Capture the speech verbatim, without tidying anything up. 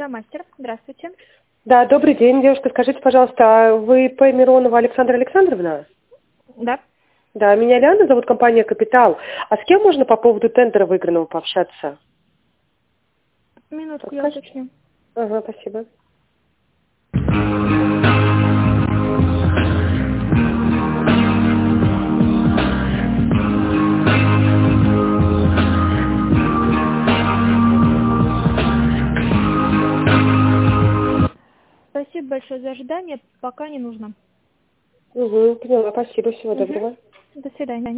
Судомастер. Здравствуйте. Да, добрый день, девушка. Скажите, пожалуйста, а вы П. Миронова Александра Александровна? Да. Да, меня Лиана зовут, компания «Капитал». А с кем можно по поводу тендера выигранного пообщаться? Минутку, я Подскажете? уточню. Ага, спасибо. Спасибо большое за ожидание. Пока не нужно. Угу, поняла, спасибо, всего Угу. доброго. До свидания.